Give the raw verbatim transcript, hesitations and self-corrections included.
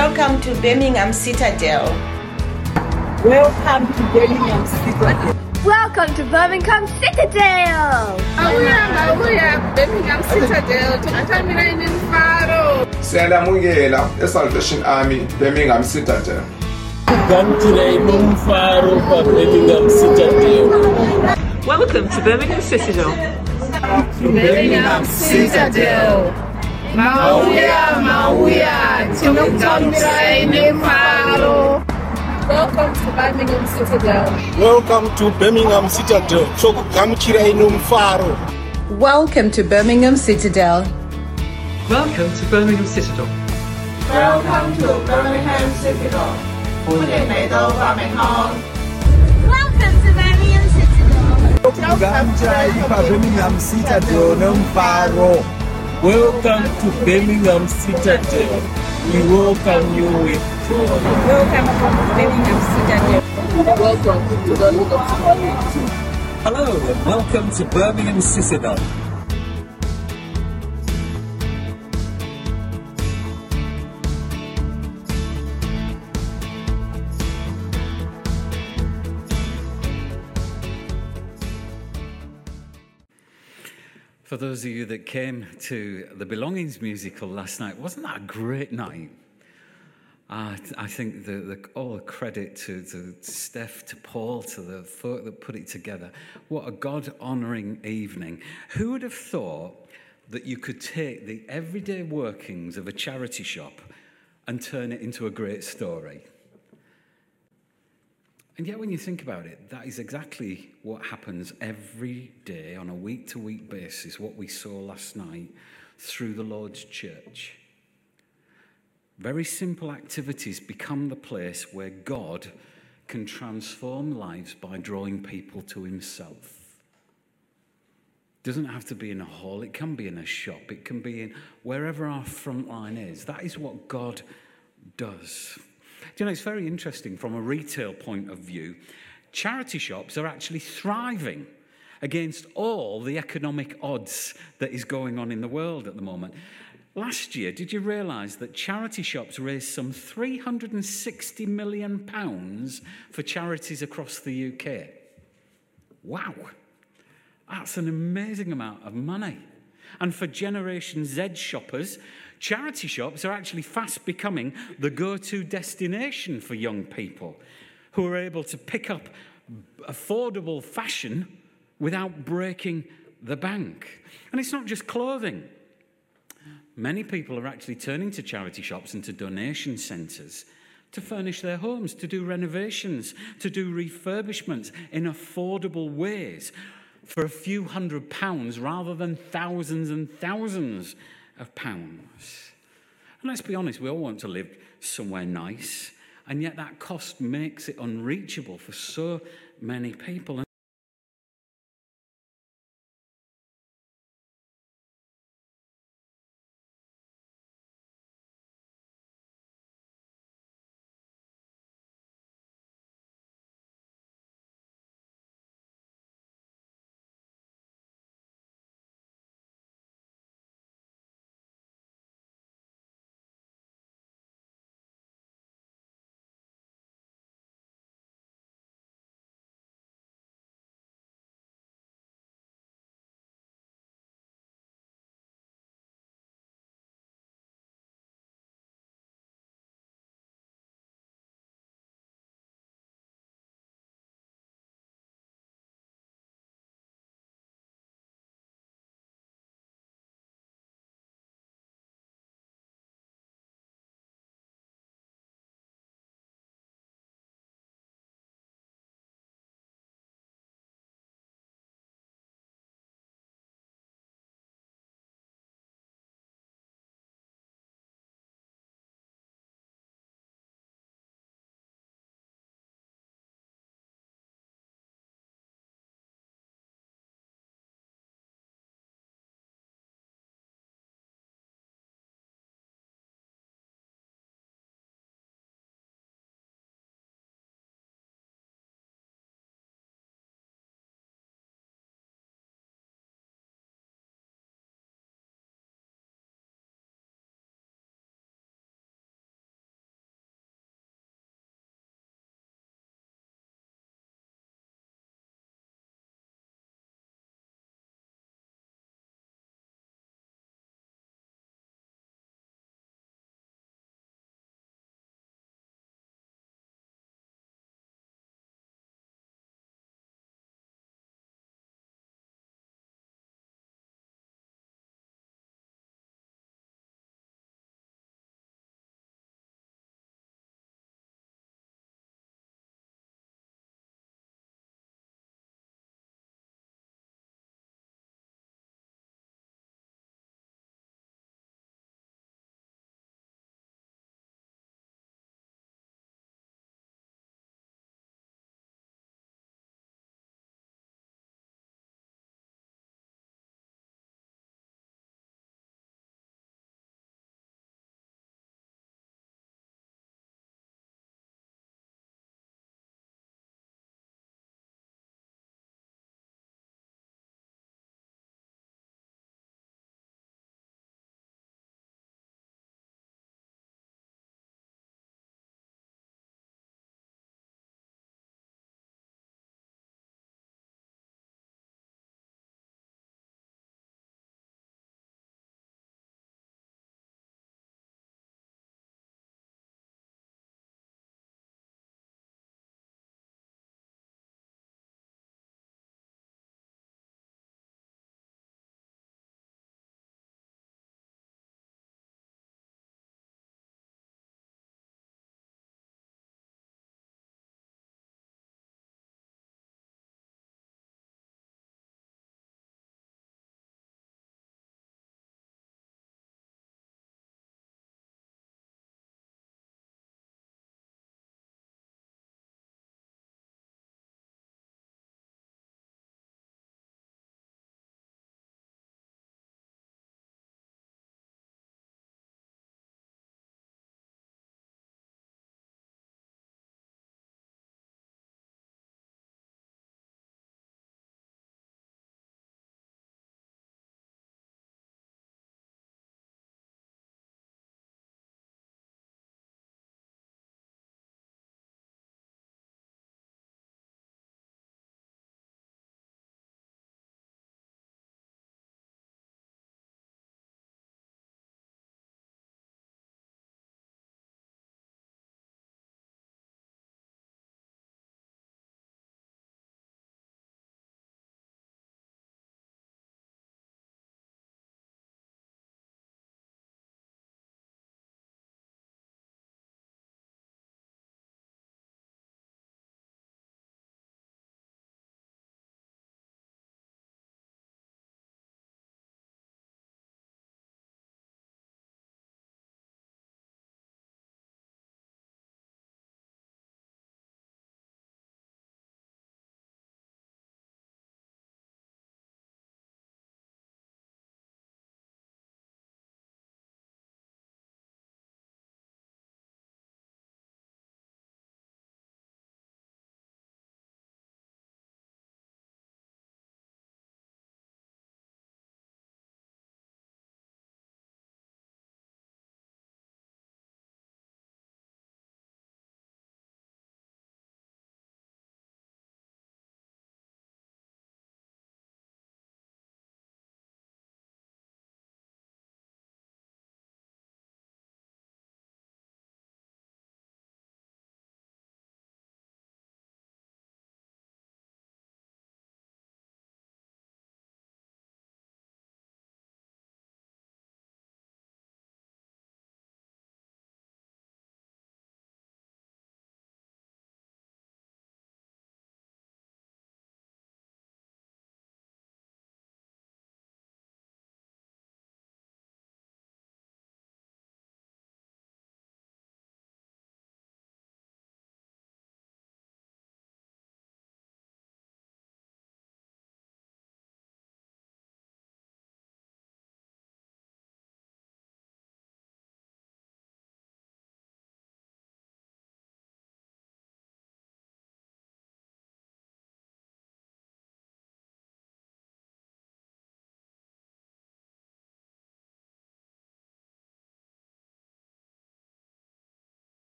Welcome to Birmingham Citadel. Welcome to Birmingham Citadel. Welcome to Birmingham Citadel. Awuya, awuya, Birmingham Citadel. Tunatamira ini mfaro. Siyamukela eSalvation Army Birmingham Citadel. Tugamtira ino mfaro pa Birmingham Citadel. Welcome to Birmingham Citadel. Birmingham Citadel. Mauya, mauya, tunatamira ini mfaro. Welcome to Birmingham Citadel. Welcome to Birmingham Citadel. Chokugamukira ino mfaro. Welcome to Birmingham Citadel. Welcome to Birmingham Citadel. Welcome to Birmingham Citadel. 歡迎嚟到伯明翰。 Welcome to Birmingham Citadel. Tugamtira Birmingham Citadel no mfaro. Welcome to Birmingham Citadel. We welcome you with joy. Welcome to Birmingham Citadel. Welcome to Birmingham Citadel. Hello and welcome to Birmingham Citadel. For those of you that came to the Belongings musical last night, wasn't that a great night? Uh, I think the, the, all the credit to, to Steph, to Paul, to the folk that put it together. What a God-honouring evening. Who would have thought that you could take the everyday workings of a charity shop and turn it into a great story? And yet when you think about it, that is exactly what happens every day on a week-to-week basis, what we saw last night through the Lord's church. Very simple activities become the place where God can transform lives by drawing people to himself. It doesn't have to be in a hall, it can be in a shop, it can be in wherever our front line is. That is what God does. Do you know, it's very interesting from a retail point of view. Charity shops are actually thriving against all the economic odds that is going on in the world at the moment. Last year, did you realise that charity shops raised some three hundred sixty million pounds for charities across the U K? Wow, that's an amazing amount of money. And for Generation Z shoppers, charity shops are actually fast becoming the go-to destination for young people who are able to pick up affordable fashion without breaking the bank. And it's not just clothing. Many people are actually turning to charity shops and to donation centres to furnish their homes, to do renovations, to do refurbishments in affordable ways for a few hundred pounds rather than thousands and thousands of pounds. And let's be honest, we all want to live somewhere nice, and yet that cost makes it unreachable for so many people.